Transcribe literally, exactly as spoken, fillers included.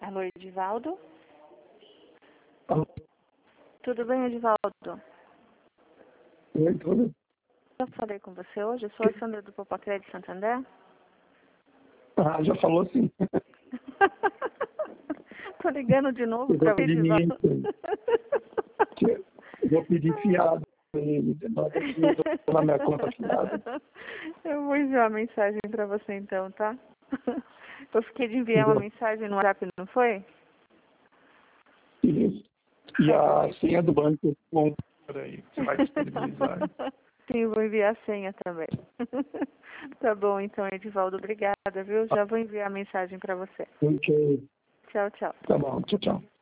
Alô, Edivaldo? Alô? Tudo bem, Edivaldo? Oi, tudo? Eu falei com você hoje, eu sou a Sandra do Popacred de Santander. Ah, já falou sim. Tô ligando de novo Eu vou para o pedir Edivaldo. que eu vou pedir fiado para ele. Na minha conta fiada. Eu vou enviar uma mensagem para você então, tá? Eu fiquei de enviar uma mensagem no WhatsApp, não foi? Isso. E Tá a bom. senha do banco, bom, peraí, você vai disponibilizar. Sim, eu vou enviar a senha também. Tá bom, então, Edivaldo, obrigada, viu? Já vou enviar a mensagem para você. Ok. Tchau, tchau. Tá bom, tchau, tchau.